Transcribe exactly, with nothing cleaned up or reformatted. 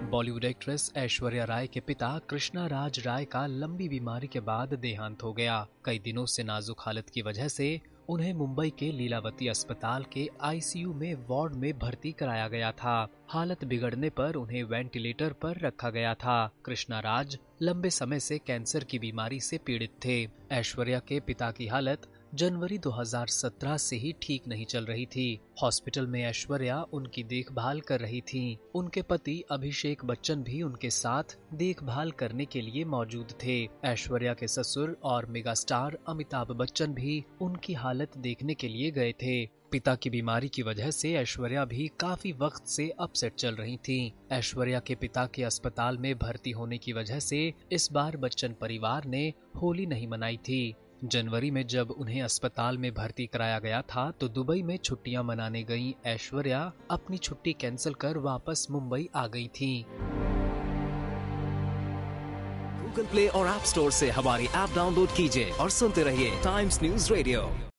Bollywood actress Aishwarya Rai के पिता कृष्णा राज राय का लंबी बीमारी के बाद देहांत हो गया। कई दिनों से नाजुक हालत की वजह से उन्हें मुंबई के लीलावती अस्पताल के आईसीयू में वार्ड में भर्ती कराया गया था। हालत बिगड़ने पर उन्हें वेंटिलेटर पर रखा गया था। कृष्णा राज लंबे समय से कैंसर की बीमारी से पीड़ित थे। ऐश्वर्या के पिता की हालत जनवरी दो हज़ार सत्रह से ही ठीक नहीं चल रही थी। हॉस्पिटल में ऐश्वर्या उनकी देखभाल कर रही थीं। उनके पति अभिषेक बच्चन भी उनके साथ देखभाल करने के लिए मौजूद थे। ऐश्वर्या के ससुर और मेगा स्टार अमिताभ बच्चन भी उनकी हालत देखने के लिए गए थे। पिता की बीमारी की वजह से ऐश्वर्या भी काफी वक्त से अपसेट चल रही थीं। ऐश्वर्या के पिता के अस्पताल में भर्ती होने की वजह से इस बार बच्चन परिवार ने होली नहीं मनाई थी। जनवरी में जब उन्हें अस्पताल में भर्ती कराया गया था तो दुबई में छुट्टियां मनाने गईं ऐश्वर्या अपनी छुट्टी कैंसिल कर वापस मुंबई आ गई थीं। गूगल प्ले और ऐप स्टोर से हमारी ऐप डाउनलोड कीजिए और सुनते रहिए टाइम्स न्यूज़ रेडियो।